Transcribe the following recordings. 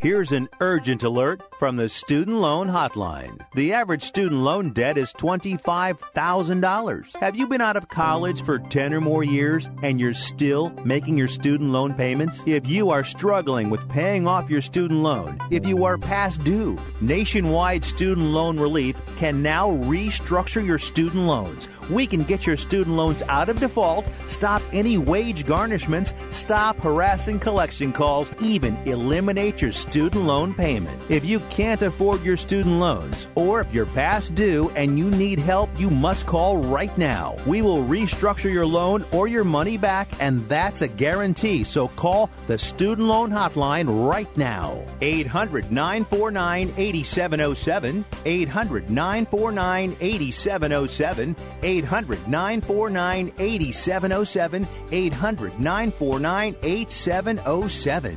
Here's an urgent alert from the Student Loan Hotline. The average student loan debt is $25,000. Have you been out of college for 10 or more years and you're still making your student loan payments? If you are struggling with paying off your student loan, if you are past due, Nationwide Student Loan Relief can now restructure your student loans. We can get your student loans out of default, stop any wage garnishments, stop harassing collection calls, even eliminate your student loan payment. If you can't afford your student loans, or if you're past due and you need help, you must call right now. We will restructure your loan or your money back, and that's a guarantee. So call the Student Loan Hotline right now. 800-949-8707. 800-949-8707. 800-949-8707. 800-949-8707.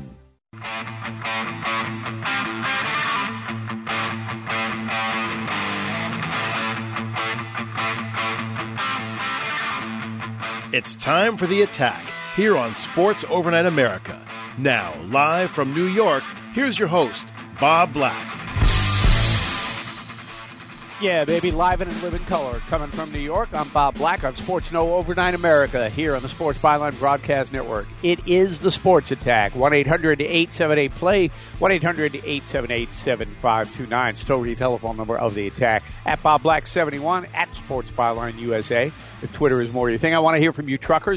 It's time for The Attack here on Sports Overnight America. Now, live from New York, here's your host, Bob Black. Yeah, baby, live and in living color. Coming from New York, I'm Bob Black on Sports No Overnight America here on the Sports Byline Broadcast Network. It is the Sports Attack. 1-800-878-PLAY, 1-800-878-7529. Still the telephone number of the Attack. At Bob Black 71, at Sports Byline USA. If Twitter is more your thing, I want to hear from you truckers.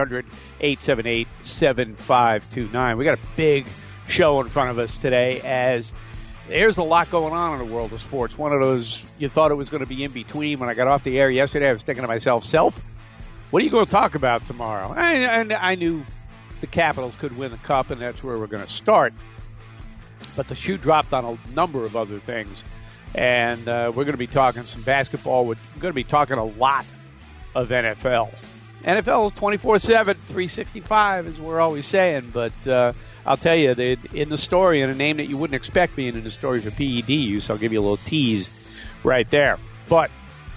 1-800-878-7529. We got a big show in front of us today as there's a lot going on in the world of sports. One of those you thought it was going to be in between. When I got off the air yesterday, I was thinking to myself, what are you going to talk about tomorrow? And I knew the Capitals could win the Cup, and that's where we're going to start. But the shoe dropped on a number of other things. And we're going to be talking some basketball. We're going to be talking a lot of NFL. NFL is 24/7, 365 as we're always saying. But I'll tell you, in the story, and a name that you wouldn't expect being in the story for PED use, I'll give you a little tease right there. But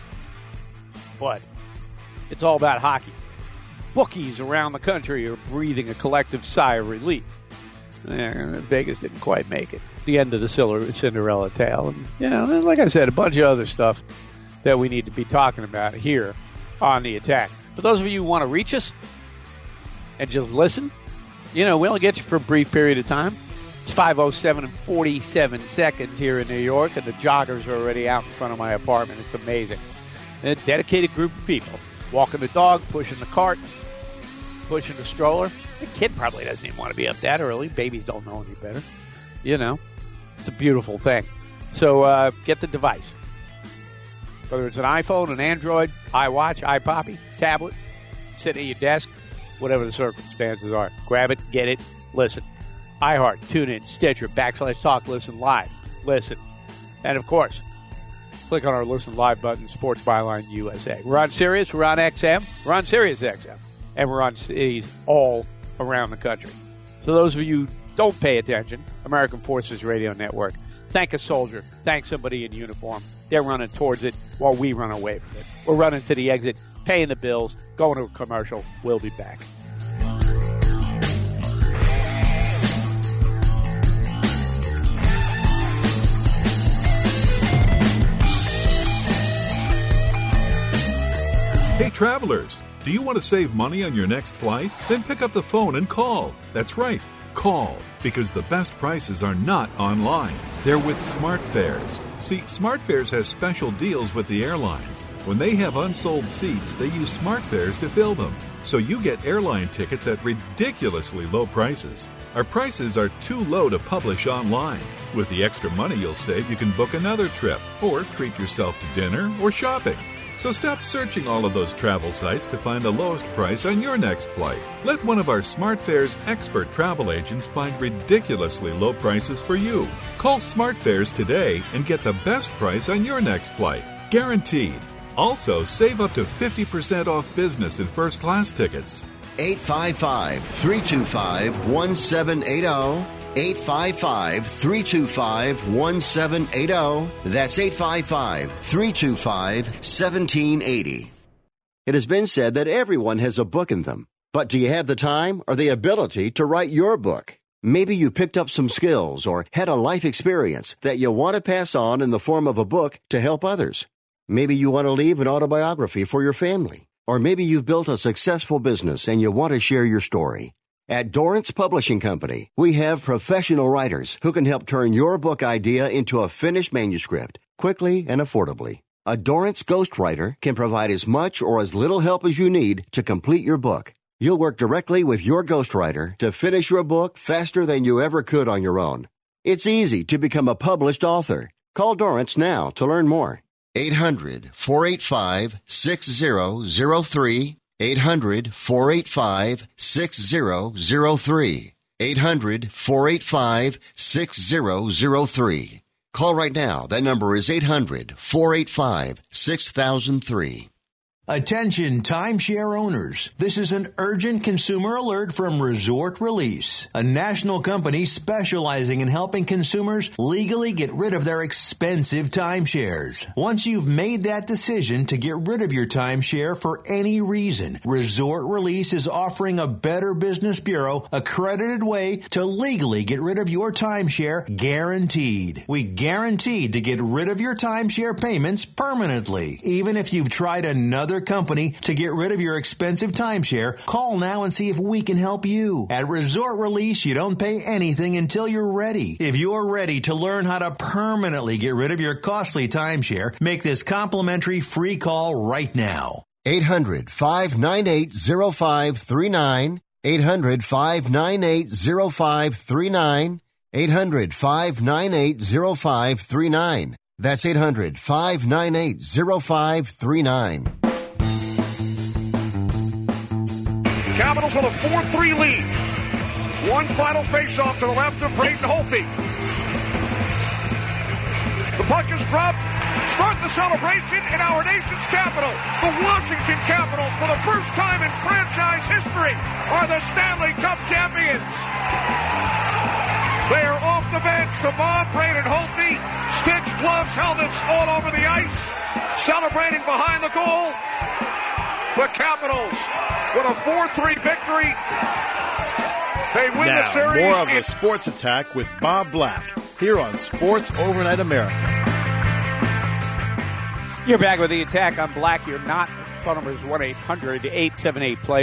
it's all about hockey. Bookies around the country are breathing a collective sigh of relief. Vegas didn't quite make it. The end of the Cinderella tale. And, like I said, a bunch of other stuff that we need to be talking about here on The Attack. For those of you who want to reach us and just listen, we only get you for a brief period of time. It's 5:07 and 47 seconds here in New York, and the joggers are already out in front of my apartment. It's amazing. A dedicated group of people walking the dog, pushing the cart, pushing the stroller. The kid probably doesn't even want to be up that early. Babies don't know any better. It's a beautiful thing. So get the device. Whether it's an iPhone, an Android, iWatch, iPoppy, tablet, sitting at your desk, whatever the circumstances are. Grab it, get it, listen. iHeart, TuneIn, Stitcher, /Talk, Listen Live. Listen. And, of course, click on our Listen Live button, Sports Byline USA. We're on Sirius, we're on XM, we're on Sirius XM, and we're on cities all around the country. For those of you who don't pay attention, American Forces Radio Network, thank a soldier, thank somebody in uniform. They're running towards it while we run away from it. We're running to the exit, paying the bills, going to a commercial. We'll be back. Hey, travelers, do you want to save money on your next flight? Then pick up the phone and call. That's right, call, because the best prices are not online. They're with SmartFares. See, SmartFares has special deals with the airlines. When they have unsold seats, they use SmartFares to fill them. So you get airline tickets at ridiculously low prices. Our prices are too low to publish online. With the extra money you'll save, you can book another trip or treat yourself to dinner or shopping. So stop searching all of those travel sites to find the lowest price on your next flight. Let one of our SmartFares expert travel agents find ridiculously low prices for you. Call SmartFares today and get the best price on your next flight. Guaranteed. Also, save up to 50% off business and first class tickets. 855-325-1780. 855-325-1780. That's 855-325-1780. It has been said that everyone has a book in them. But do you have the time or the ability to write your book? Maybe you picked up some skills or had a life experience that you want to pass on in the form of a book to help others. Maybe you want to leave an autobiography for your family. Or maybe you've built a successful business and you want to share your story. At Dorrance Publishing Company, we have professional writers who can help turn your book idea into a finished manuscript quickly and affordably. A Dorrance ghostwriter can provide as much or as little help as you need to complete your book. You'll work directly with your ghostwriter to finish your book faster than you ever could on your own. It's easy to become a published author. Call Dorrance now to learn more. 800-485-6003. 800-485-6003. 800-485-6003. Call right now. That number is 800-485-6003. Attention timeshare owners. This is an urgent consumer alert from Resort Release, a national company specializing in helping consumers legally get rid of their expensive timeshares. Once you've made that decision to get rid of your timeshare for any reason, Resort Release is offering a Better Business Bureau accredited way to legally get rid of your timeshare, guaranteed. We guaranteed to get rid of your timeshare payments permanently. Even if you've tried another company to get rid of your expensive timeshare, call now and see if we can help you. At Resort Release, you don't pay anything until you're ready. If you're ready to learn how to permanently get rid of your costly timeshare, make this complimentary free call right now. 800-598-0539. 800-598-0539. 800-598-0539. That's 800-598-0539. Capitals with a 4-3 lead. One final faceoff to the left of Braden Holtby. The puck is dropped. Start the celebration in our nation's capital. The Washington Capitals, for the first time in franchise history, are the Stanley Cup champions. They are off the bench to mob Braden Holtby. Sticks, gloves, helmets all over the ice. Celebrating behind the goal. The Capitals with a 4-3 victory. They win the series. More of the Sports Attack with Bob Black here on Sports Overnight America. You're back with the Attack. I'm Black. You're not. Phone number is 1-800-878-PLAY,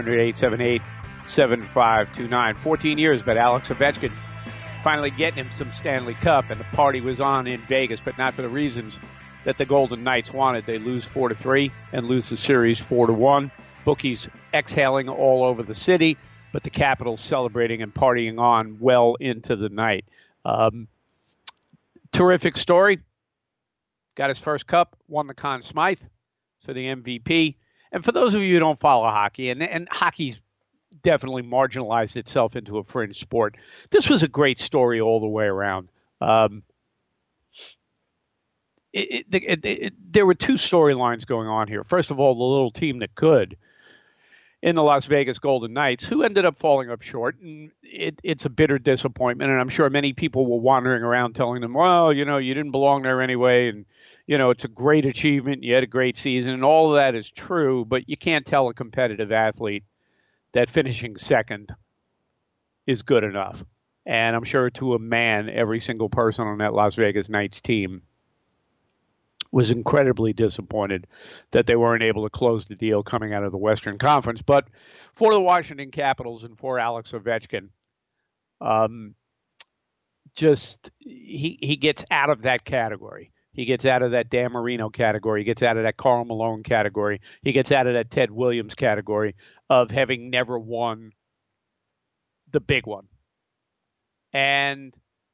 1-800-878-7529. 14 years, but Alex Ovechkin finally getting him some Stanley Cup, and the party was on in Vegas, but not for the reasons that the Golden Knights wanted. They lose 4-3 and lose the series 4-1. Bookies exhaling all over the city, but the Capitals celebrating and partying on well into the night. Terrific story. Got his first cup, won the Conn Smythe for the MVP. And for those of you who don't follow hockey, and hockey's definitely marginalized itself into a fringe sport, this was a great story all the way around. There were two storylines going on here. First of all, the little team that could in the Las Vegas Golden Knights, who ended up falling up short. And it's a bitter disappointment. And I'm sure many people were wandering around telling them, well, you didn't belong there anyway. And, it's a great achievement. You had a great season. And all of that is true. But you can't tell a competitive athlete that finishing second is good enough. And I'm sure to a man, every single person on that Las Vegas Knights team was incredibly disappointed that they weren't able to close the deal coming out of the Western Conference. But for the Washington Capitals and for Alex Ovechkin, he gets out of that category. He gets out of that Dan Marino category. He gets out of that Karl Malone category. He gets out of that Ted Williams category of having never won the big one. And,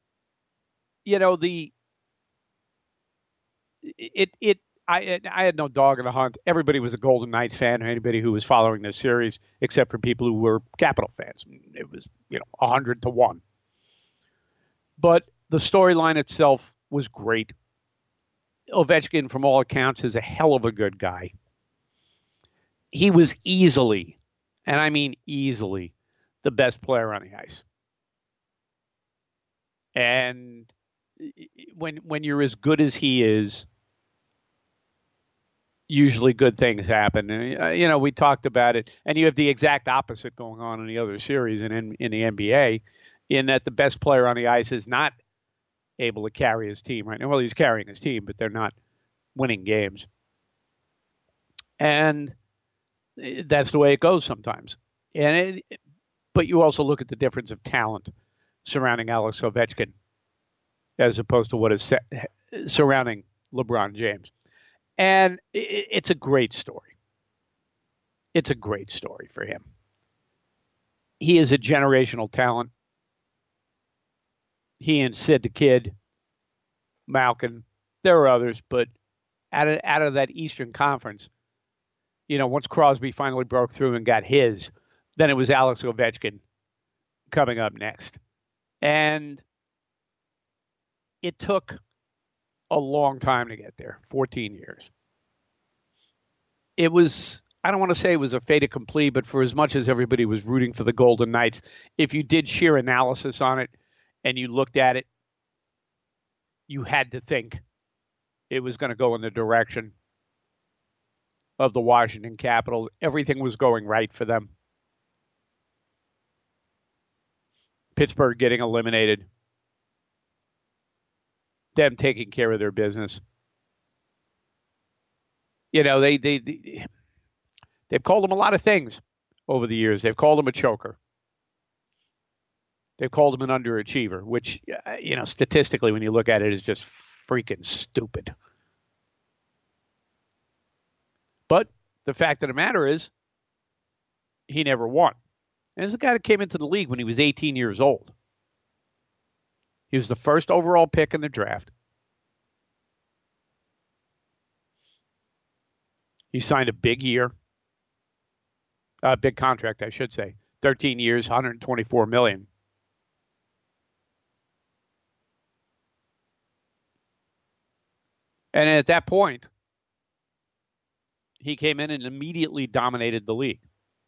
I had no dog in the hunt. Everybody was a Golden Knights fan, or anybody who was following this series, except for people who were Capital fans. It was, 100-1. But the storyline itself was great. Ovechkin, from all accounts, is a hell of a good guy. He was easily, and I mean easily, the best player on the ice. And when you're as good as he is, usually good things happen. And, we talked about it, and you have the exact opposite going on in the other series and in the NBA. in that the best player on the ice is not able to carry his team right now. Well, he's carrying his team, but they're not winning games. And that's the way it goes sometimes. But you also look at the difference of talent surrounding Alex Ovechkin as opposed to what is surrounding LeBron James. And it's a great story. It's a great story for him. He is a generational talent. He and Sid the Kid, Malkin, there are others, but out of that Eastern Conference, once Crosby finally broke through and got his, then it was Alex Ovechkin coming up next. And it took a long time to get there, 14 years. It was, I don't want to say it was a fait accompli, but for as much as everybody was rooting for the Golden Knights, if you did sheer analysis on it and you looked at it, you had to think it was going to go in the direction of the Washington Capitals. Everything was going right for them. Pittsburgh getting eliminated. Them taking care of their business. They've called him a lot of things over the years. They've called him a choker. They've called him an underachiever, which, statistically, when you look at it, is just freaking stupid. But the fact of the matter is, he never won. And this is a guy that came into the league when he was 18 years old. He was the first overall pick in the draft. He signed a big contract, I should say. 13 years, $124 million. And at that point, he came in and immediately dominated the league.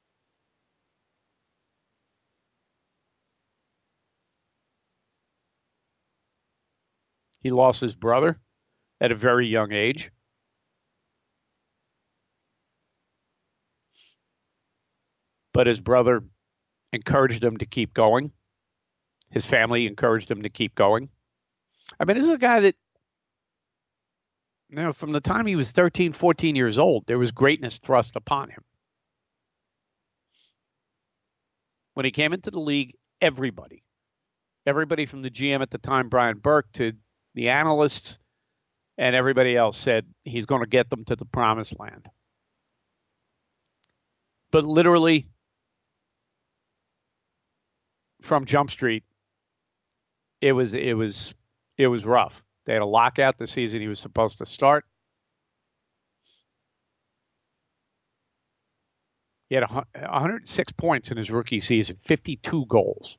He lost his brother at a very young age. But his brother encouraged him to keep going. His family encouraged him to keep going. I mean, this is a guy that, from the time he was 13, 14 years old, there was greatness thrust upon him. When he came into the league, everybody from the GM at the time, Brian Burke, to the analysts and everybody else said he's going to get them to the promised land. But literally, from Jump Street, it was rough. They had a lockout the season he was supposed to start. He had 106 points in his rookie season, 52 goals.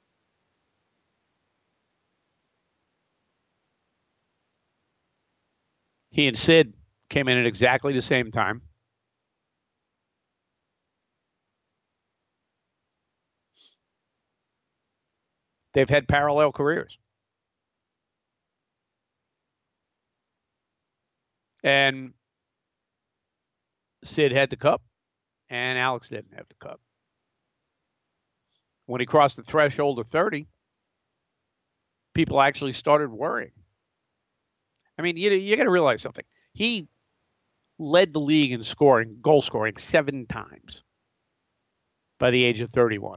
He and Sid came in at exactly the same time. They've had parallel careers. And Sid had the cup, and Alex didn't have the cup. When he crossed the threshold of 30, people actually started worrying. I mean, you got to realize something. He led the league in goal scoring 7 times by the age of 31.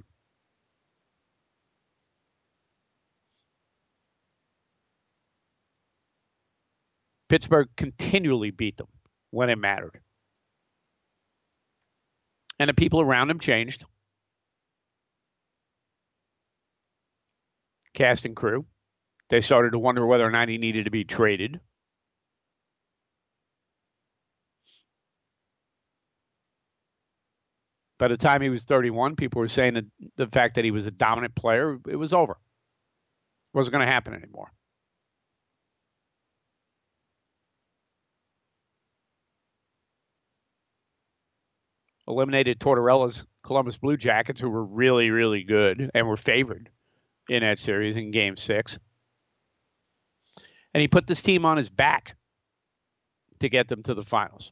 Pittsburgh continually beat them when it mattered. And the people around him changed. Cast and crew. They started to wonder whether or not he needed to be traded. By the time he was 31, people were saying that the fact that he was a dominant player, it was over. It wasn't going to happen anymore. Eliminated Tortorella's Columbus Blue Jackets, who were really, really good and were favored in that series in Game 6. And he put this team on his back to get them to the finals.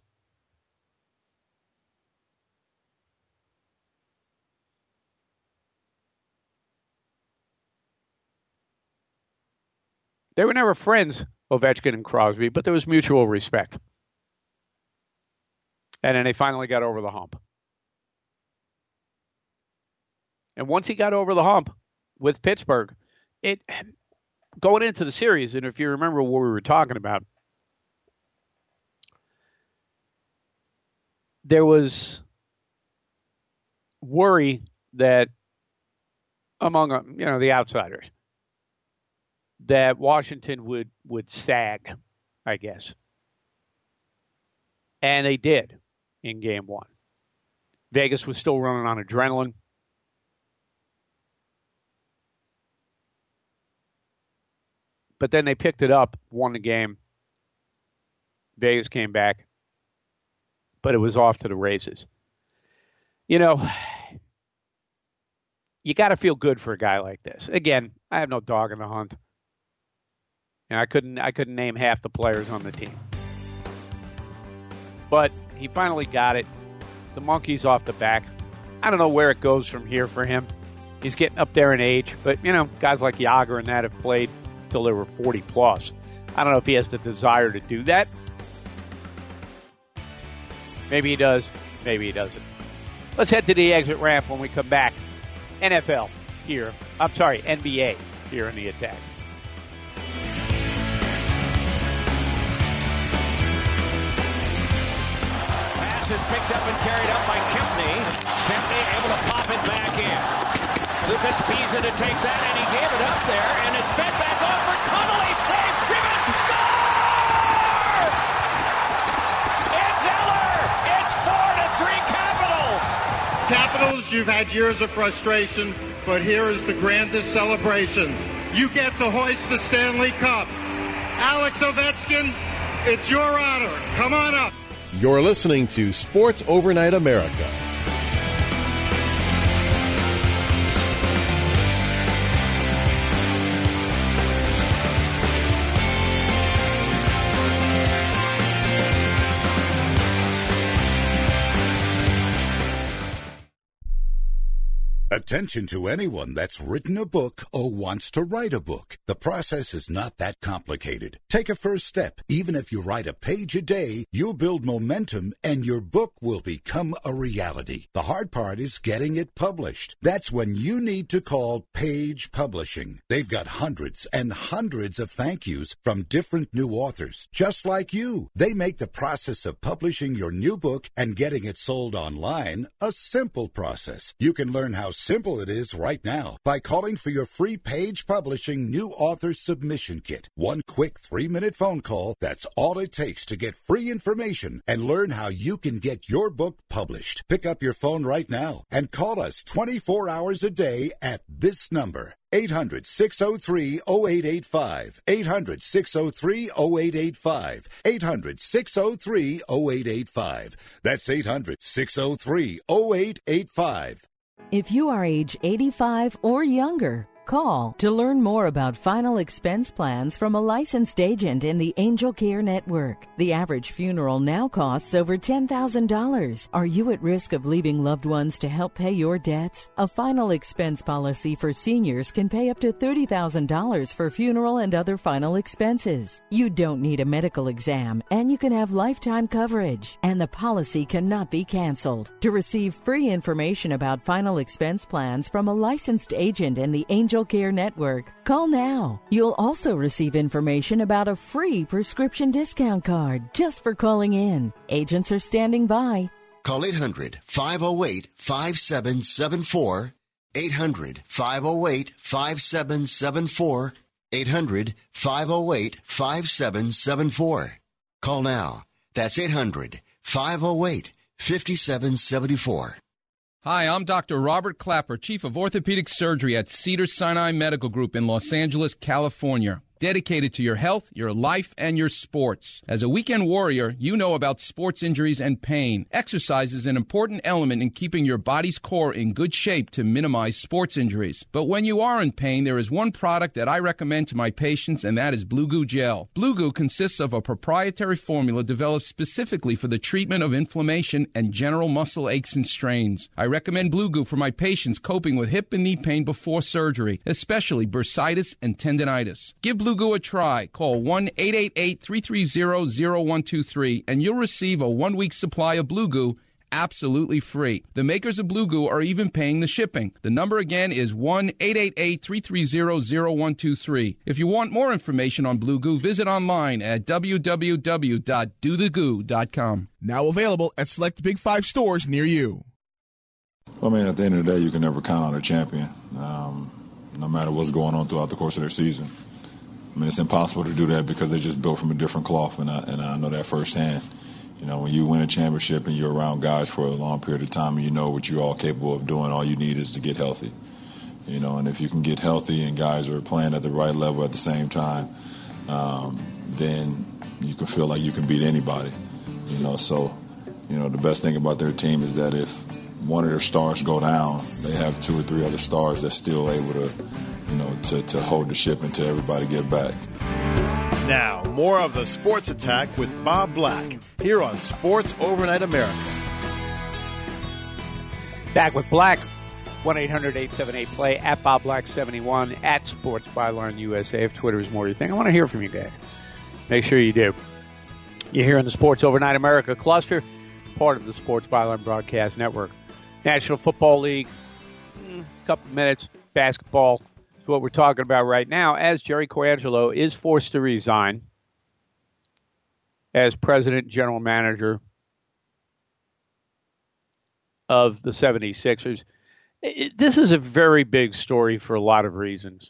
They were never friends, Ovechkin and Crosby, but there was mutual respect. And then they finally got over the hump. And once he got over the hump with Pittsburgh, going into the series, and if you remember what we were talking about, there was worry that among the outsiders that Washington would sag, I guess. And they did in Game 1. Vegas was still running on adrenaline. But then they picked it up, won the game. Vegas came back. But it was off to the races. You know, you got to feel good for a guy like this. Again, I have no dog in the hunt. And I couldn't name half the players on the team. But he finally got it. The monkey's off the back. I don't know where it goes from here for him. He's getting up there in age. But, guys like Yager and that have played till they were 40 plus. I don't know if he has the desire to do that. Maybe he does. Maybe he doesn't. Let's head to the exit ramp when we come back. NFL here. I'm sorry, NBA here in the Attack. Pass is picked up and carried up by Kempney. Kempney able to pop it back in. Lucas Pisa to take that, and he gave it up there, and it's fed back off for Connolly. Save, driven, score! It's Eller! It's 4-3 Capitals! Capitals, you've had years of frustration, but here is the grandest celebration. You get to hoist the Stanley Cup. Alex Ovechkin, it's your honor. Come on up. You're listening to Sports Overnight America. Attention to anyone that's written a book or wants to write a book. The process is not that complicated. Take a first step. Even if you write a page a day, you'll build momentum and your book will become a reality. The hard part is getting it published. That's when you need to call Page Publishing. They've got hundreds and hundreds of thank yous from different new authors, just like you. They make the process of publishing your new book and getting it sold online a simple process. You can learn how simple it is right now by calling for your free Page Publishing New Author Submission Kit. One quick 3-minute phone call, that's all it takes to get free information and learn how you can get your book published. Pick up your phone right now and call us 24 hours a day at this number. 800-603-0885. 800-603-0885. 800-603-0885. That's 800-603-0885. If you are age 85 or younger, call to learn more about final expense plans from a licensed agent in the Angel Care Network. The average funeral now costs over $10,000. Are you at risk of leaving loved ones to help pay your debts? A final expense policy for seniors can pay up to $30,000 for funeral and other final expenses. You don't need a medical exam, and you can have lifetime coverage, and the policy cannot be canceled. To receive free information about final expense plans from a licensed agent in the Angel Care Network, call now. You'll also receive information about a free prescription discount card just for calling in. Agents are standing by. Call 800-508-5774. 800-508-5774. 800-508-5774. Call now. That's 800-508-5774. Hi, I'm Dr. Robert Clapper, Chief of Orthopedic Surgery at Cedars-Sinai Medical Group in Los Angeles, California. Dedicated to your health, your life, and your sports. As a weekend warrior, you know about sports injuries and pain. Exercise is an important element in keeping your body's core in good shape to minimize sports injuries. But when you are in pain, there is one product that I recommend to my patients, and that is Blue Goo Gel. Blue Goo consists of a proprietary formula developed specifically for the treatment of inflammation and general muscle aches and strains. I recommend Blue Goo for my patients coping with hip and knee pain before surgery, especially bursitis and tendinitis. Give Blue Goo a try. Call 1-888-330-0123 and you'll receive a 1-week supply of Blue Goo absolutely free. The makers of Blue Goo are even paying the shipping. The number again is 1-888-330-0123. If you want more information on Blue Goo, visit online at www.dothegoo.com. Now available at select Big 5 stores near you. Well, I mean, at the end of the day, you can never count on a champion, no matter what's going on throughout the course of their season. I mean, it's impossible to do that because they're just built from a different cloth, and I know that firsthand. You know, when you win a championship and you're around guys for a long period of time and you know what you're all capable of doing, all you need is to get healthy. You know, and if you can get healthy and guys are playing at the right level at the same time, then you can feel like you can beat anybody. You know, so, you know, the best thing about their team is that if one of their stars go down, they have 2 or 3 other stars that's still able to, you know, to hold the ship until everybody get back. Now, more of the Sports Attack with Bob Black here on Sports Overnight America. Back with Black, 1-800-878-PLAY, at Bob Black 71, at Sports Byline USA. If Twitter is more your thing, I want to hear from you guys. Make sure you do. You're here on the Sports Overnight America cluster, part of the Sports Byline Broadcast Network. National Football League, a couple minutes, basketball. What we're talking about right now, as Jerry Colangelo is forced to resign as president and general manager of the 76ers. This is a very big story for a lot of reasons.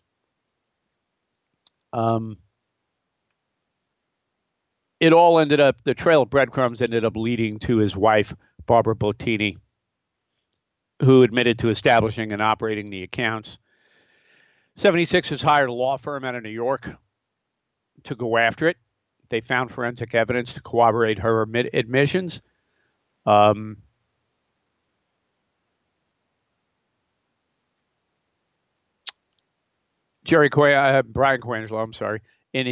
It all ended up, the trail of breadcrumbs ended up leading to his wife, Barbara Bottini, who admitted to establishing and operating the accounts. 76ers hired a law firm out of New York to go after it. They found forensic evidence to corroborate her admissions. Brian Colangelo, I'm sorry, in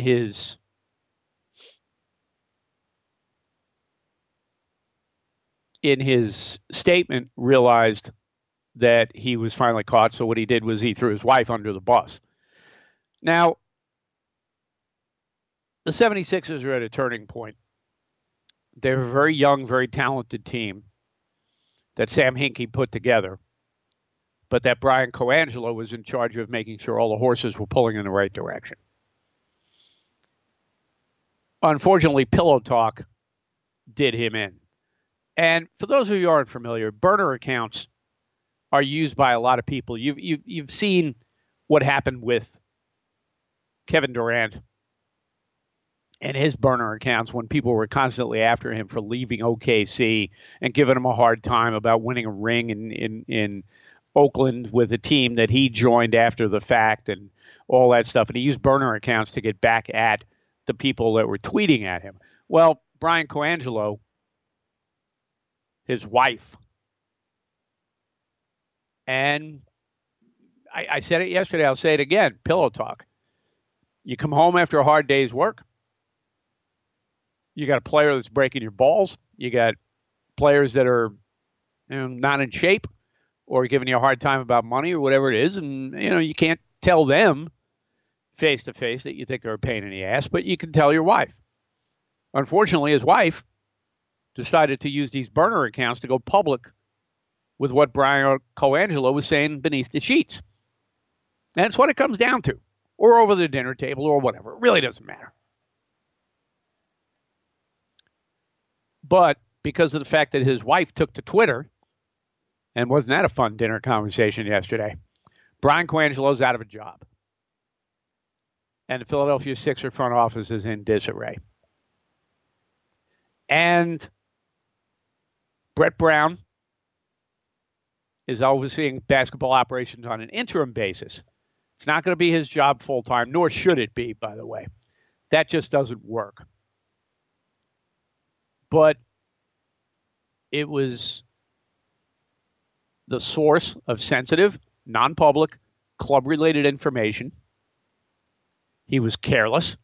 his statement realized that he was finally caught, so what he did was he threw his wife under the bus. Now, the 76ers are at a turning point. They're a very young, very talented team that Sam Hinkie put together, but that Brian Colangelo was in charge of making sure all the horses were pulling in the right direction. Unfortunately, Pillow Talk did him in. And for those of you who aren't familiar, burner accounts are used by a lot of people. You've seen what happened with Kevin Durant and his burner accounts when people were constantly after him for leaving OKC and giving him a hard time about winning a ring in Oakland with a team that he joined after the fact and all that stuff. And he used burner accounts to get back at the people that were tweeting at him. Well, Brian Colangelo, his wife, and I said it yesterday, I'll say it again, Pillow Talk. You come home after a hard day's work. You got a player that's breaking your balls. You got players that are not in shape or giving you a hard time about money or whatever it is. And, you can't tell them face to face that you think they're a pain in the ass, but you can tell your wife. Unfortunately, his wife decided to use these burner accounts to go public with what Brian Colangelo was saying beneath the sheets. And it's what it comes down to. Or over the dinner table or whatever. It really doesn't matter. But because of the fact that his wife took to Twitter, and wasn't that a fun dinner conversation yesterday, Brian Colangelo's out of a job. And the Philadelphia Sixers front office is in disarray. And Brett Brown is overseeing basketball operations on an interim basis. It's not going to be his job full-time, nor should it be, by the way. That just doesn't work. But it was the source of sensitive, non-public, club-related information. He was careless.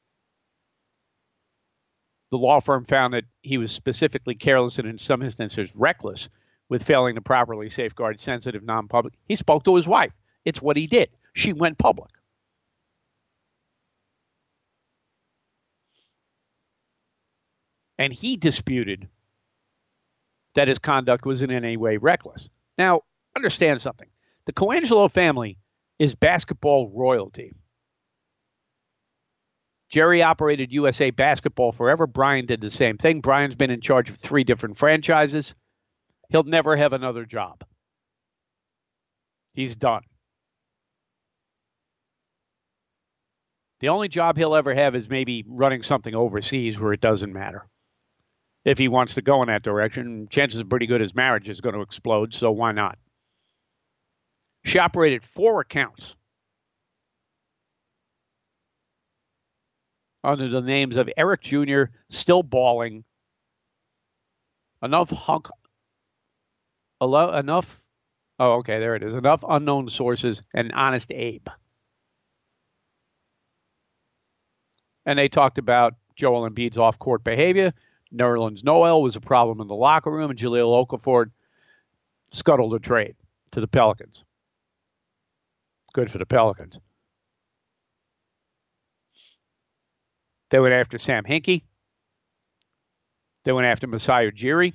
The law firm found that he was specifically careless and in some instances reckless with failing to properly safeguard sensitive, non-public. He spoke to his wife. It's what he did. She went public. And he disputed that his conduct was in any way reckless. Now, understand something. The Colangelo family is basketball royalty. Jerry operated USA Basketball forever. Brian did the same thing. Brian's been in charge of 3 different franchises. He'll never have another job. He's done. The only job he'll ever have is maybe running something overseas where it doesn't matter. If he wants to go in that direction, chances are pretty good his marriage is going to explode, so why not? She operated 4 accounts under the names of Eric Jr., Still Balling, Enough Unknown Sources, and Honest Abe. And they talked about Joel Embiid's off-court behavior. Nerlens Noel was a problem in the locker room, and Jahlil Okafor scuttled a trade to the Pelicans. Good for the Pelicans. They went after Sam Hinkie. They went after Masai Ujiri.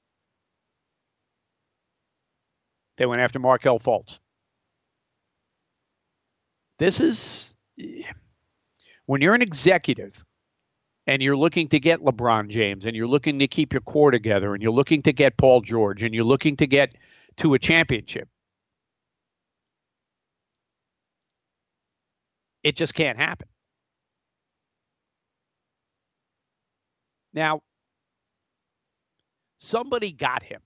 They went after Markelle Fultz. This is, when you're an executive and you're looking to get LeBron James and you're looking to keep your core together and you're looking to get Paul George and you're looking to get to a championship, it just can't happen. Now, somebody got him.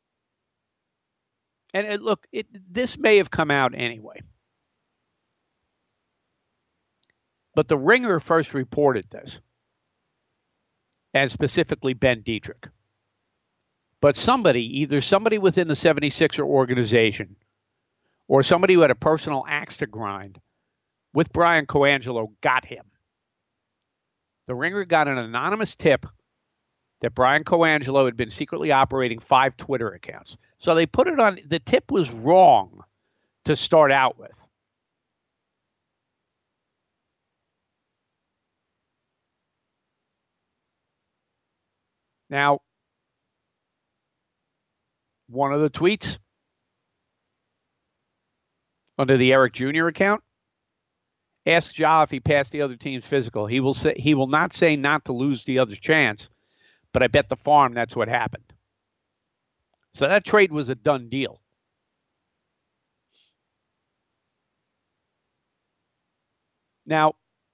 And look, this may have come out anyway. But the Ringer first reported this, and specifically Ben Dietrich. But either somebody within the 76er organization or somebody who had a personal axe to grind with Brian Colangelo got him. The Ringer got an anonymous tip that Brian Colangelo had been secretly operating 5 Twitter accounts. So they put it on. The tip was wrong to start out with. Now, one of the tweets under the Eric Jr. account, ask Ja if he passed the other team's physical. He will not say not to lose the other chance, but I bet the farm that's what happened. So that trade was a done deal. Now,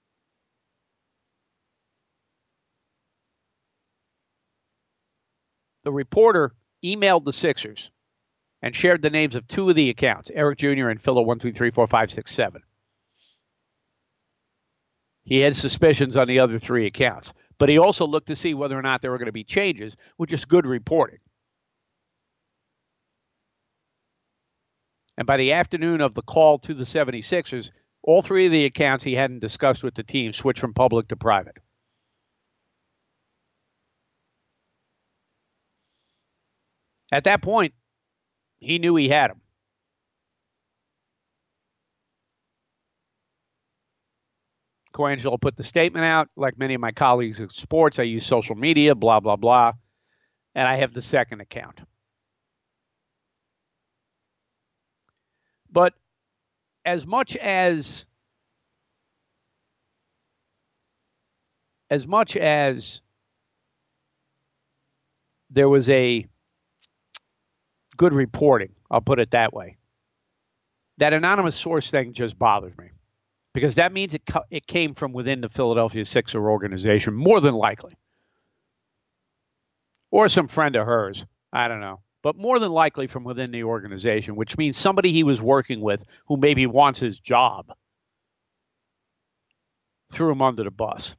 the reporter emailed the Sixers and shared the names of 2 of the accounts, Eric Jr. and Philo 1, 2, 3, 4, 5, 6, 7. He had suspicions on the other 3 accounts, but he also looked to see whether or not there were going to be changes, which is good reporting. And by the afternoon of the call to the 76ers, all 3 of the accounts he hadn't discussed with the team switched from public to private. At that point, he knew he had him. Colangelo put the statement out. Like many of my colleagues in sports, I use social media, blah, blah, blah. And I have the second account. But as much as there was a good reporting, I'll put it that way, that anonymous source thing just bothers me. Because that means it came from within the Philadelphia Sixer organization, more than likely. Or some friend of hers. I don't know. But more than likely from within the organization, which means somebody he was working with who maybe wants his job threw him under the bus.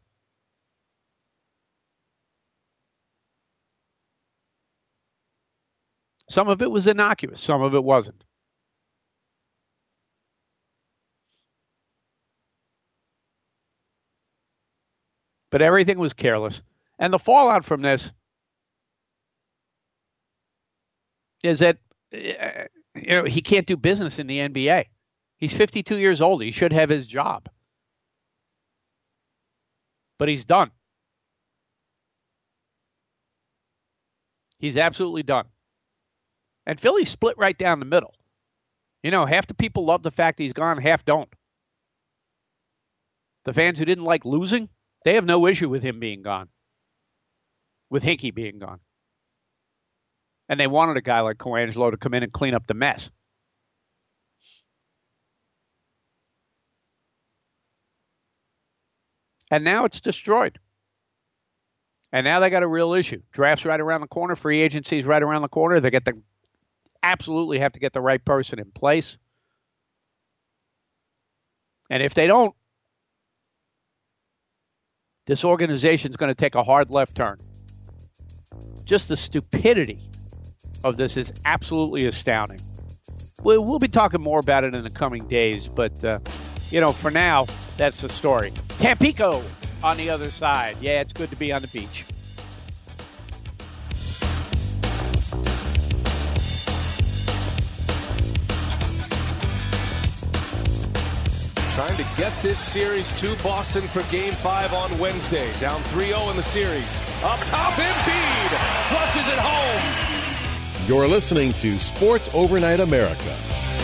Some of it was innocuous. Some of it wasn't. But everything was careless. And the fallout from this is that he can't do business in the NBA. He's 52 years old. He should have his job. But he's done. He's absolutely done. And Philly split right down the middle. You know, half the people love the fact he's gone, half don't. The fans who didn't like losing, they have no issue with him being gone. With Hinkie being gone. And they wanted a guy like Colangelo to come in and clean up the mess. And now it's destroyed. And now they got a real issue. Draft's right around the corner. Free agency's right around the corner. They absolutely have to get the right person in place. And if they don't, this organization's going to take a hard left turn. Just the stupidity of this is absolutely astounding. We'll be talking more about it in the coming days, but, for now, that's the story. Tampico on the other side. Yeah, it's good to be on the beach. Trying to get this series to Boston for Game 5 on Wednesday. Down 3-0 in the series. Up top, Embiid flushes it home. You're listening to Sports Overnight America.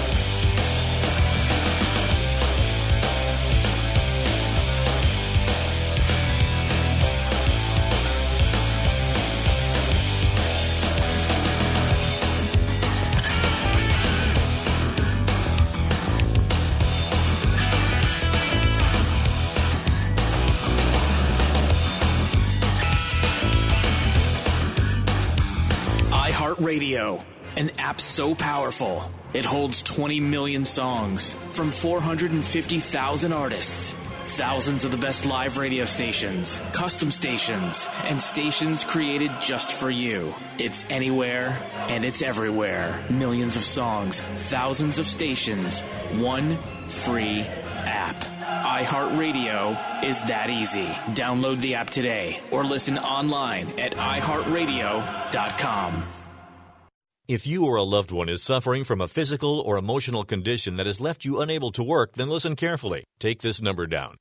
Radio, an app so powerful, it holds 20 million songs from 450,000 artists, thousands of the best live radio stations, custom stations, and stations created just for you. It's anywhere and it's everywhere. Millions of songs, thousands of stations, one free app. iHeartRadio is that easy. Download the app today or listen online at iHeartRadio.com. If you or a loved one is suffering from a physical or emotional condition that has left you unable to work, then listen carefully. Take this number down.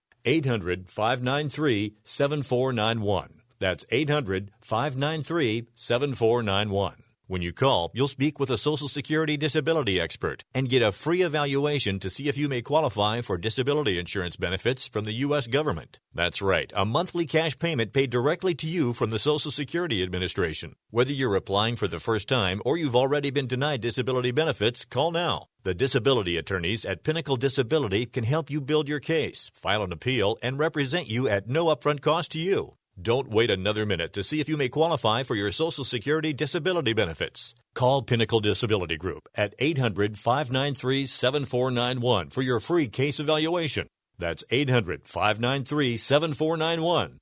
800-593-7491. That's 800-593-7491. When you call, you'll speak with a Social Security disability expert and get a free evaluation to see if you may qualify for disability insurance benefits from the U.S. government. That's right, a monthly cash payment paid directly to you from the Social Security Administration. Whether you're applying for the first time or you've already been denied disability benefits, call now. The disability attorneys at Pinnacle Disability can help you build your case, file an appeal, and represent you at no upfront cost to you. Don't wait another minute to see if you may qualify for your Social Security disability benefits. Call Pinnacle Disability Group at 800-593-7491 for your free case evaluation. That's 800-593-7491.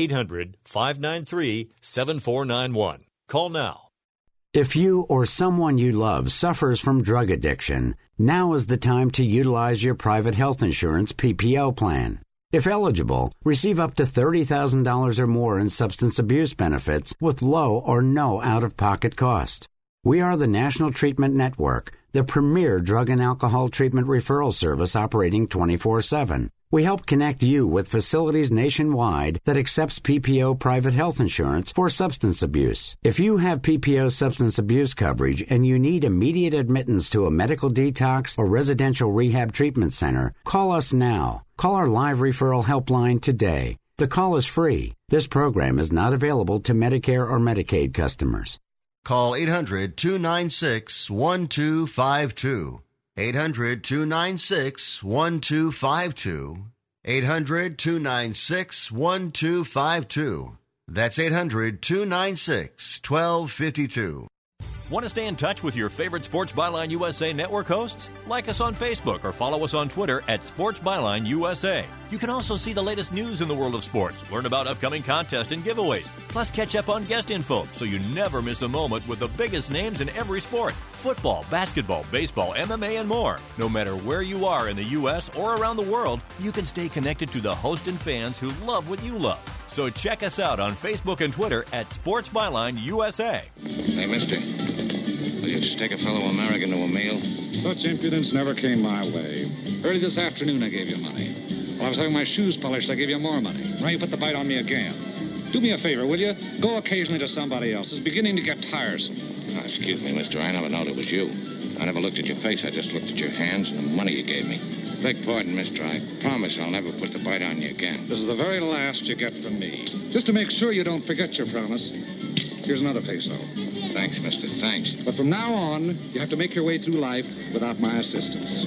800-593-7491. Call now. If you or someone you love suffers from drug addiction, now is the time to utilize your private health insurance PPO plan. If eligible, receive up to $30,000 or more in substance abuse benefits with low or no out-of-pocket cost. We are the National Treatment Network, the premier drug and alcohol treatment referral service operating 24/7. We help connect you with facilities nationwide that accepts PPO private health insurance for substance abuse. If you have PPO substance abuse coverage and you need immediate admittance to a medical detox or residential rehab treatment center, call us now. Call our live referral helpline today. The call is free. This program is not available to Medicare or Medicaid customers. Call 800-296-1252. 800-296-1252. 800-296-1252. That's 800-296-1252. Want to stay in touch with your favorite Sports Byline USA Network hosts? Like us on Facebook or follow us on Twitter at Sports Byline USA. You can also see the latest news in the world of sports, learn about upcoming contests and giveaways, plus catch up on guest info so you never miss a moment with the biggest names in every sport. Football, basketball, baseball, MMA, and more. No matter where you are in the U.S. or around the world, you can stay connected to the host and fans who love what you love. So check us out on Facebook and Twitter at Sports Byline USA. Hey, mister. Will you just take a fellow American to a meal? Such impudence never came my way. Early this afternoon, I gave you money. While I was having my shoes polished, I gave you more money. Now you put the bite on me again. Do me a favor, will you? Go occasionally to somebody else. It's beginning to get tiresome. Oh, excuse me, mister. I never knowed it was you. I never looked at your face. I just looked at your hands and the money you gave me. Beg pardon, mister. I promise I'll never put the bite on you again. This is the very last you get from me. Just to make sure you don't forget your promise, here's another peso. Thanks, mister. Thanks. But from now on, you have to make your way through life without my assistance.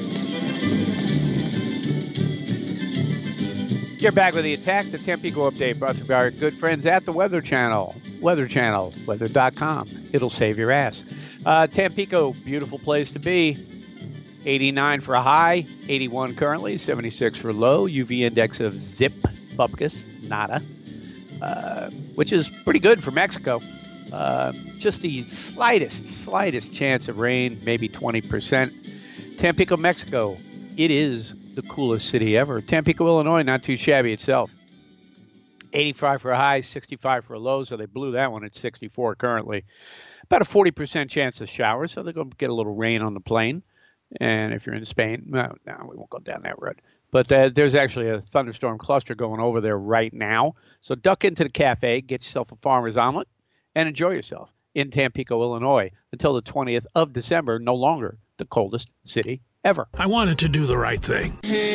You're back with the Attack, the Tampico Update, brought to you by our good friends at the Weather Channel. Weather Channel, weather.com. It'll save your ass. Tampico, beautiful place to be. 89 for a high, 81 currently, 76 for low. UV index of zip, bupkis, nada, which is pretty good for Mexico. Just the slightest chance of rain, maybe 20%. Tampico, Mexico, it is the coolest city ever. Tampico, Illinois, not too shabby itself. 85 for a high, 65 for a low, so they blew that one at 64 currently. About a 40% chance of showers, so they're going to get a little rain on the plane. And if you're in Spain, no, we won't go down that road. But there's actually a thunderstorm cluster going over there right now. So duck into the cafe, get yourself a farmer's omelet, and enjoy yourself in Tampico, Illinois, until the 20th of December, no longer the coldest city ever. I wanted to do the right thing.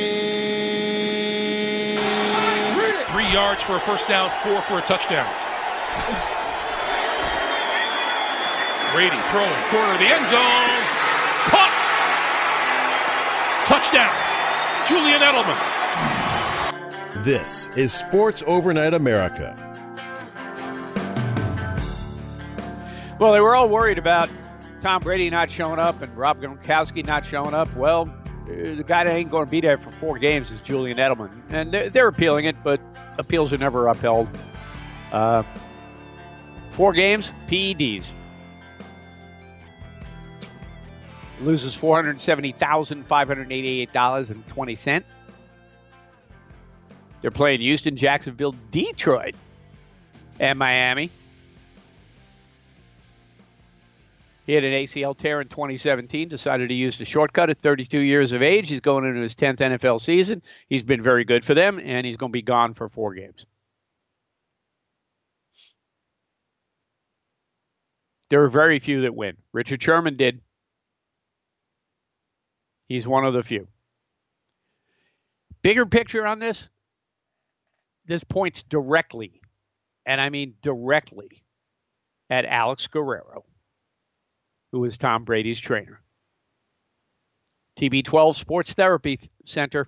3 yards for a first down, 4 for a touchdown. Brady throwing, corner of the end zone. Caught! Touchdown, Julian Edelman. This is Sports Overnight America. Well, they were all worried about Tom Brady not showing up and Rob Gronkowski not showing up. Well, the guy that ain't going to be there for 4 games is Julian Edelman. And they're appealing it, but appeals are never upheld. 4 games, PEDs. Loses $470,588.20. They're playing Houston, Jacksonville, Detroit, and Miami. He had an ACL tear in 2017, decided to use the shortcut at 32 years of age. He's going into his 10th NFL season. He's been very good for them, and he's going to be gone for 4 games. There are very few that win. Richard Sherman did. He's one of the few. Bigger picture on this points directly, and I mean directly, at Alex Guerrero, who is Tom Brady's trainer. TB12 Sports Therapy Center.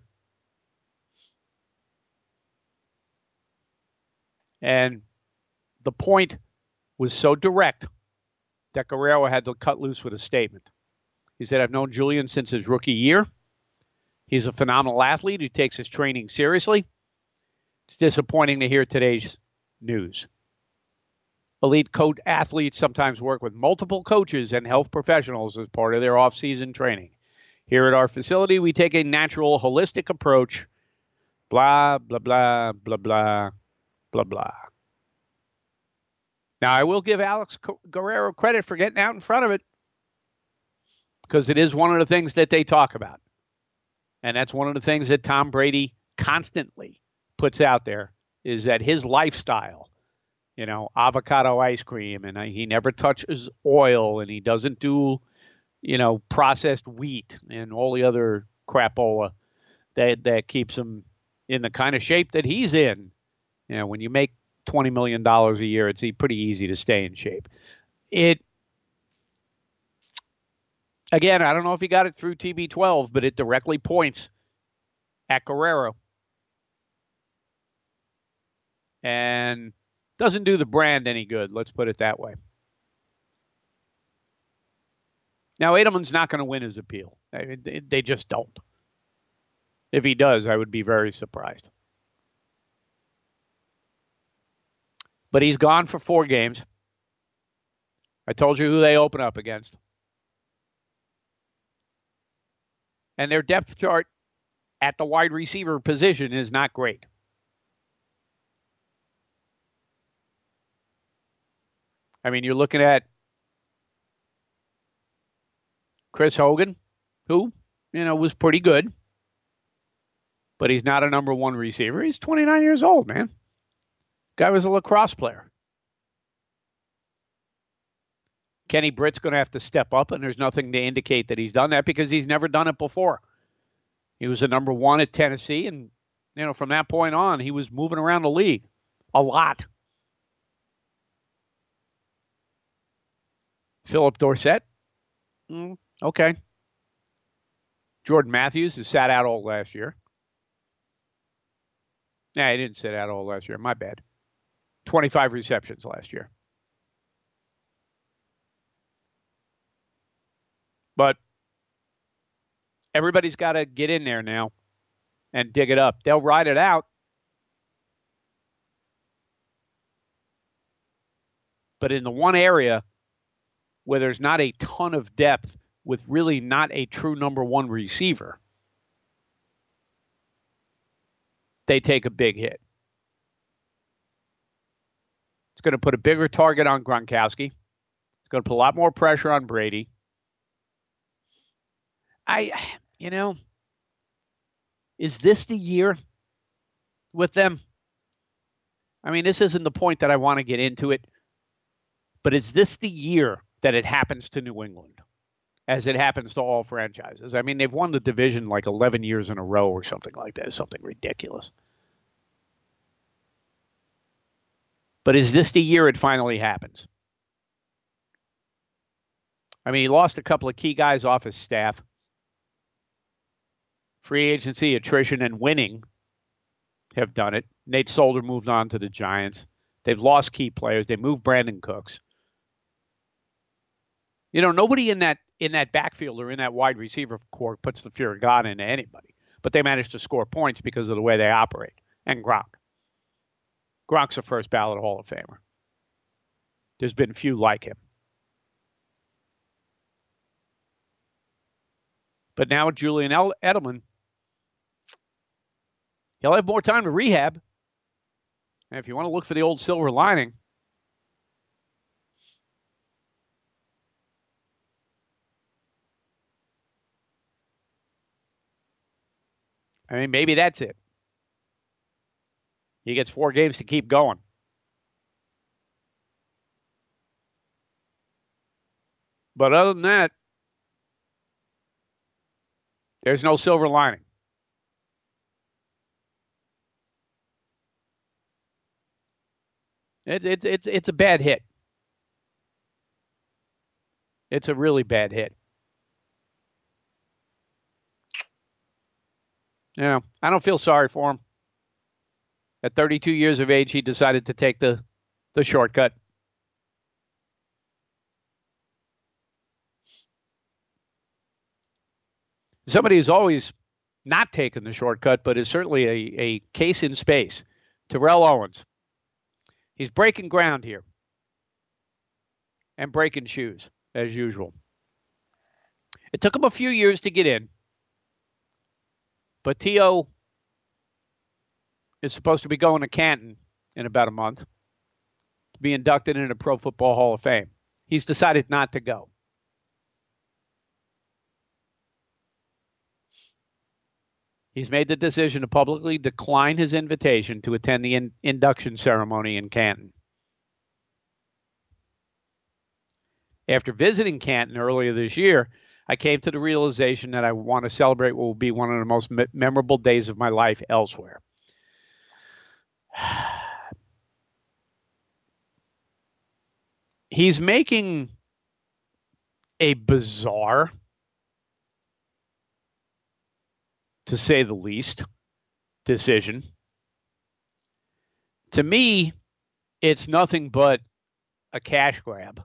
And the point was so direct that Guerrero had to cut loose with a statement. He said, I've known Julian since his rookie year. He's a phenomenal athlete who takes his training seriously. It's disappointing to hear today's news. Elite coach athletes sometimes work with multiple coaches and health professionals as part of their off-season training. Here at our facility, we take a natural, holistic approach. Blah, blah, blah, blah, blah, blah, blah. Now, I will give Alex Guerrero credit for getting out in front of it, because it is one of the things that they talk about. And that's one of the things that Tom Brady constantly puts out there, is that his lifestyle, avocado ice cream, and he never touches oil, and he doesn't do, processed wheat and all the other crapola that keeps him in the kind of shape that he's in. When you make $20 million a year, it's pretty easy to stay in shape. Again, I don't know if he got it through TB12, but it directly points at Guerrero. And doesn't do the brand any good, let's put it that way. Now, Edelman's not going to win his appeal. They just don't. If he does, I would be very surprised. But he's gone for 4 games. I told you who they open up against. And their depth chart at the wide receiver position is not great. I mean, you're looking at Chris Hogan, who, was pretty good. But he's not a number 1 receiver. He's 29 years old, man. Guy was a lacrosse player. Kenny Britt's going to have to step up, and there's nothing to indicate that he's done that because he's never done it before. He was the number one at Tennessee, and from that point on, he was moving around the league a lot. Philip Dorsett, okay. Jordan Matthews has sat out all last year. Nah, he didn't sit out all last year. My bad. 25 receptions last year. But everybody's got to get in there now and dig it up. They'll ride it out. But in the one area where there's not a ton of depth with really not a true number one receiver, they take a big hit. It's going to put a bigger target on Gronkowski. It's going to put a lot more pressure on Brady. Is this the year with them? I mean, this isn't the point that I want to get into it, but is this the year that it happens to New England, as it happens to all franchises? I mean, they've won the division like 11 years in a row or something like that. Something ridiculous. But is this the year it finally happens? I mean, he lost a couple of key guys off his staff. Free agency, attrition, and winning have done it. Nate Solder moved on to the Giants. They've lost key players. They moved Brandon Cooks. Nobody in that backfield or in that wide receiver core puts the fear of God into anybody. But they managed to score points because of the way they operate. And Gronk. Gronk's a first ballot Hall of Famer. There's been few like him. But now with Julian Edelman, he'll have more time to rehab. And if you want to look for the old silver lining, I mean, maybe that's it. He gets 4 games to keep going. But other than that, there's no silver lining. It's a bad hit. It's a really bad hit. I don't feel sorry for him. At 32 years of age, he decided to take the shortcut. Somebody who's always not taken the shortcut, but is certainly a case in space. Terrell Owens. He's breaking ground here. And breaking shoes, as usual. It took him a few years to get in. But T.O. is supposed to be going to Canton in about a month to be inducted into the Pro Football Hall of Fame. He's decided not to go. He's made the decision to publicly decline his invitation to attend the induction ceremony in Canton. After visiting Canton earlier this year, I came to the realization that I want to celebrate what will be one of the most memorable days of my life elsewhere. He's making a bizarre, to say the least, decision. To me, it's nothing but a cash grab.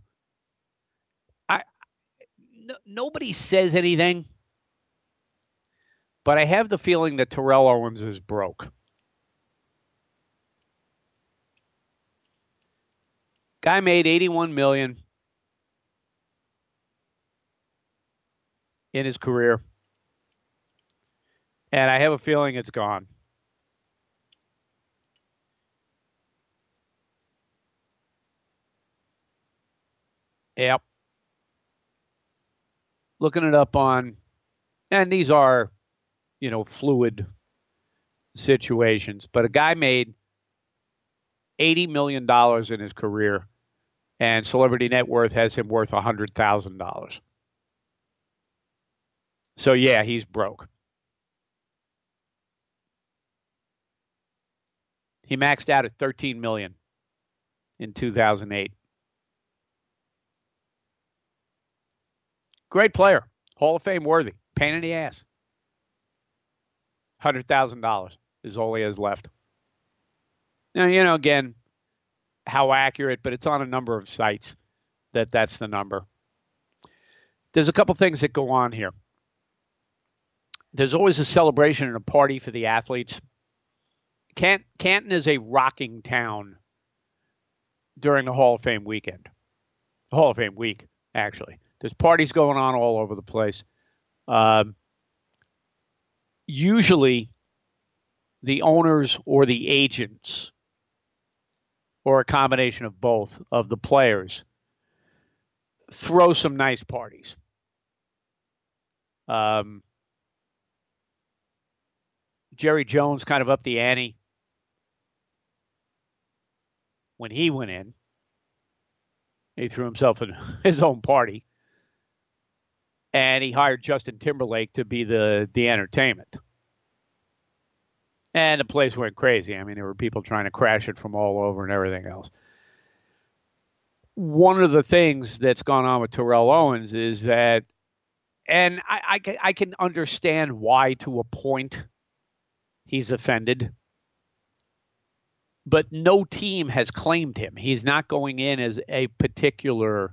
Nobody says anything, but I have the feeling that Terrell Owens is broke. Guy made $81 million in his career, and I have a feeling it's gone. Yep. Looking it up on, and these are, fluid situations, but a guy made $80 million in his career, and Celebrity Net Worth has him worth $100,000. So, yeah, he's broke. He maxed out at $13 million in 2008. Great player. Hall of Fame worthy. Pain in the ass. $100,000 is all he has left. Now, again, how accurate, but it's on a number of sites that's the number. There's a couple things that go on here. There's always a celebration and a party for the athletes. Canton is a rocking town during the Hall of Fame weekend. Hall of Fame week, actually. There's parties going on all over the place. Usually, the owners or the agents, or a combination of both, of the players, throw some nice parties. Jerry Jones kind of upped the ante when he went in. He threw himself in his own party. And he hired Justin Timberlake to be the entertainment. And the place went crazy. I mean, there were people trying to crash it from all over and everything else. One of the things that's gone on with Terrell Owens is that, and I can understand why to a point he's offended, but no team has claimed him. He's not going in as a particular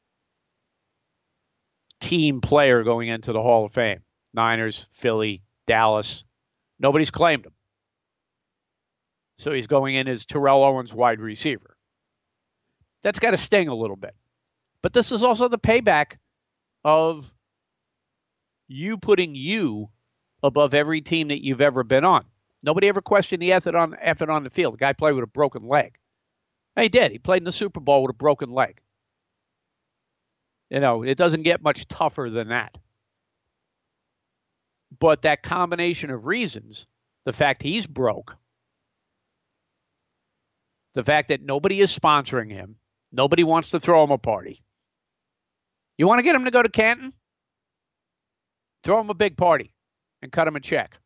team player going into the Hall of Fame. Niners, Philly, Dallas. Nobody's claimed him. So he's going in as Terrell Owens, wide receiver. That's got to sting a little bit. But this is also the payback of you putting you above every team that you've ever been on. Nobody ever questioned the effort on the field. The guy played with a broken leg. He did. He played in the Super Bowl with a broken leg. It doesn't get much tougher than that. But that combination of reasons, the fact he's broke, the fact that nobody is sponsoring him, nobody wants to throw him a party. You want to get him to go to Canton? Throw him a big party and cut him a check.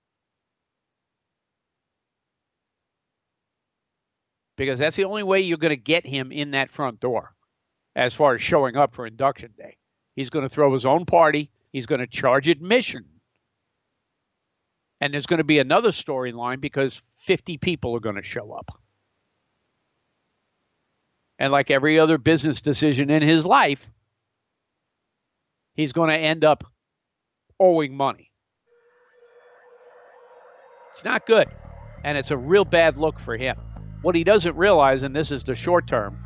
Because that's the only way you're going to get him in that front door as far as showing up for induction day. He's going to throw his own party. He's going to charge admission. And there's going to be another storyline because 50 people are going to show up. And like every other business decision in his life, he's going to end up owing money. It's not good. And it's a real bad look for him. What he doesn't realize, and this is the short term,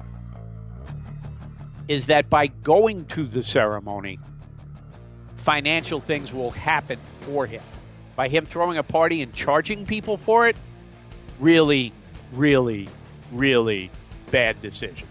is that by going to the ceremony, financial things will happen for him. By him throwing a party and charging people for it, really, really, really bad decision.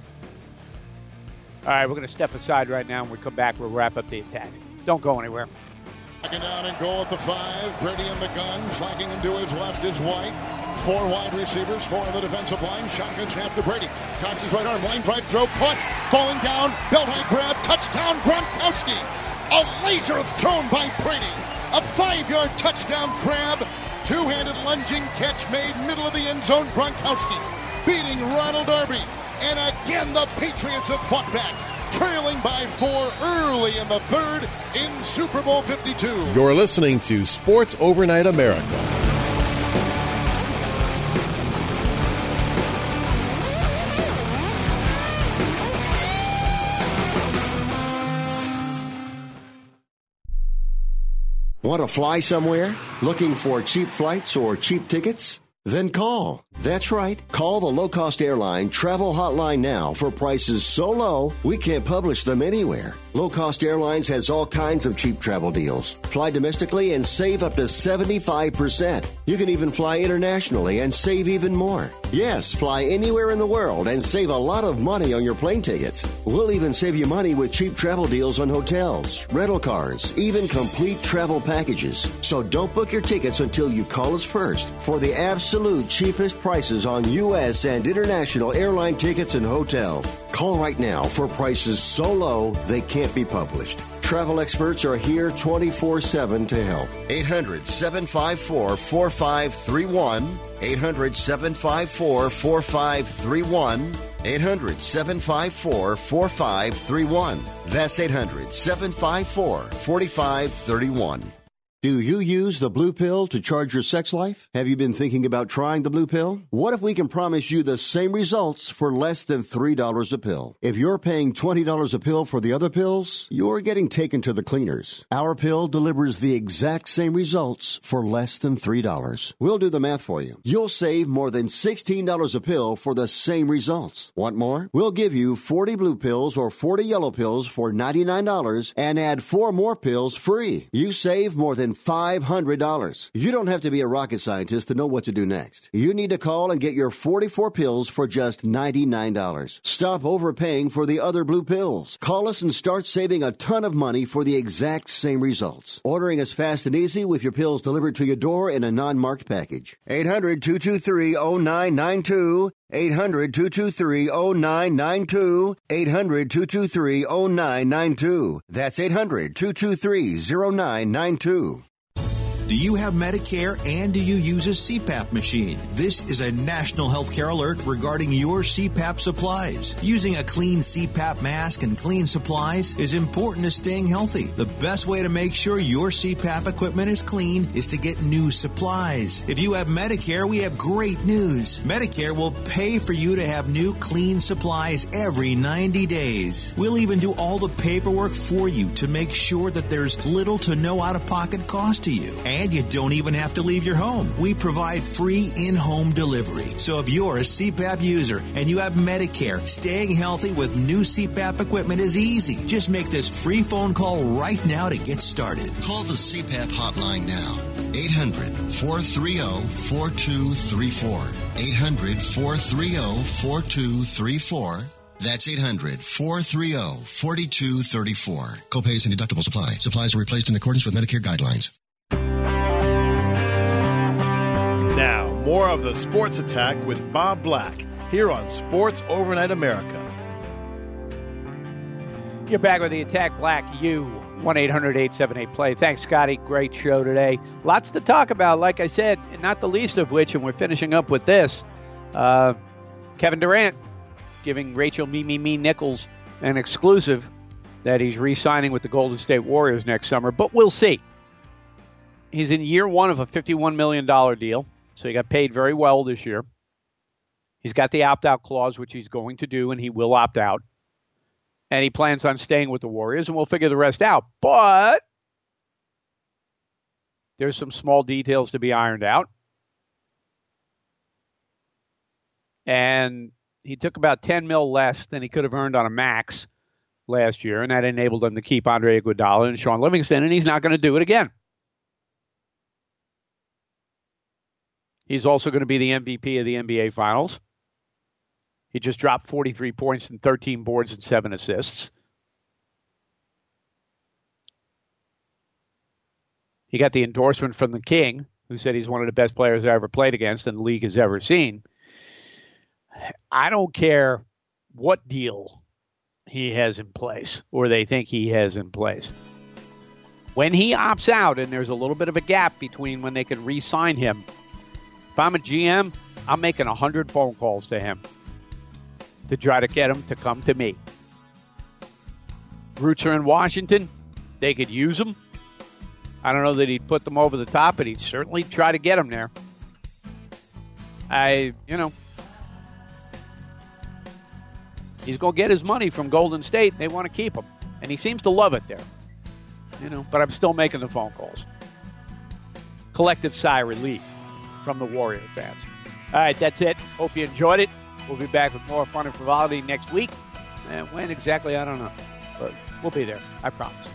All right, we're going to step aside right now. When we come back, we'll wrap up the attack. Don't go anywhere. Second down and goal at the 5. Brady in the gun. Flanking him to his left is White. 4 wide receivers, 4 on the defensive line. Shotgun snap to Brady. Cocks his right arm. Line drive throw. Caught. Falling down. Belt high grab. Touchdown Gronkowski. A laser thrown by Brady. A 5-yard touchdown grab. Two-handed lunging catch made middle of the end zone. Gronkowski beating Ronald Darby. And again the Patriots have fought back. Trailing by 4 early in the third in Super Bowl 52. You're listening to Sports Overnight America. Want to fly somewhere? Looking for cheap flights or cheap tickets? Then call. That's right. Call the low-cost airline travel hotline now for prices so low we can't publish them anywhere. Low Cost Airlines has all kinds of cheap travel deals. Fly domestically and save up to 75%. You can even fly internationally and save even more. Yes, fly anywhere in the world and save a lot of money on your plane tickets. We'll even save you money with cheap travel deals on hotels, rental cars, even complete travel packages. So don't book your tickets until you call us first for the absolute absolute cheapest prices on U.S. and international airline tickets and hotels. Call right now for prices so low they can't be published. Travel experts are here 24/7 to help. 800-754-4531. 800-754-4531. 800-754-4531. That's 800-754-4531. Do you use the Blue Pill to charge your sex life? Have you been thinking about trying the Blue Pill? What if we can promise you the same results for less than $3 a pill? If you're paying $20 a pill for the other pills, you're getting taken to the cleaners. Our pill delivers the exact same results for less than $3. We'll do the math for you. You'll save more than $16 a pill for the same results. Want more? We'll give you 40 blue pills or 40 yellow pills for $99 and add 4 more pills free. You save more than $500. You don't have to be a rocket scientist to know what to do next. You need to call and get your 44 pills for just $99. Stop overpaying for the other blue pills. Call us and start saving a ton of money for the exact same results. Ordering is fast and easy with your pills delivered to your door in a non-marked package. 800-223-0992. 800-223-0992. 800-223-0992. That's 800-223-0992. Do you have Medicare and do you use a CPAP machine? This is a national healthcare alert regarding your CPAP supplies. Using a clean CPAP mask and clean supplies is important to staying healthy. The best way to make sure your CPAP equipment is clean is to get new supplies. If you have Medicare, we have great news. Medicare will pay for you to have new clean supplies every 90 days. We'll even do all the paperwork for you to make sure that there's little to no out-of-pocket cost to you. And you don't even have to leave your home. We provide free in-home delivery. So if you're a CPAP user and you have Medicare, staying healthy with new CPAP equipment is easy. Just make this free phone call right now to get started. Call the CPAP hotline now. 800-430-4234. 800-430-4234. That's 800-430-4234. Copays and deductibles apply. Supplies are replaced in accordance with Medicare guidelines. Now, more of the Sports Attack with Bob Black here on Sports Overnight America. You're back with the Attack Black U, 1-800-878-PLAY. Thanks, Scotty. Great show today. Lots to talk about, like I said, not the least of which, and we're finishing up with this, Kevin Durant giving Rachel Mimi Nichols an exclusive that he's re-signing with the Golden State Warriors next summer, but we'll see. He's in year one of a $51 million deal, so he got paid very well this year. He's got the opt-out clause, which he's going to do, and he will opt out. And he plans on staying with the Warriors, and we'll figure the rest out. But there's some small details to be ironed out. And he took about $10 million less than he could have earned on a max last year, and that enabled him to keep Andre Iguodala and Sean Livingston, and he's not going to do it again. He's also going to be the MVP of the NBA Finals. He just dropped 43 points and 13 boards and 7 assists. He got the endorsement from the King, who said he's one of the best players I ever played against and the league has ever seen. I don't care what deal he has in place or they think he has in place. When he opts out and there's a little bit of a gap between when they can re-sign him, if I'm a GM, I'm making 100 phone calls to him to try to get him to come to me. Roots are in Washington. They could use him. I don't know that he'd put them over the top, but he'd certainly try to get him there. He's going to get his money from Golden State. They want to keep him. And he seems to love it there. But I'm still making the phone calls. Collective sigh of relief from the Warrior fans. All right, that's it. Hope you enjoyed it. We'll be back with more fun and frivolity next week. And when exactly, I don't know. But we'll be there. I promise.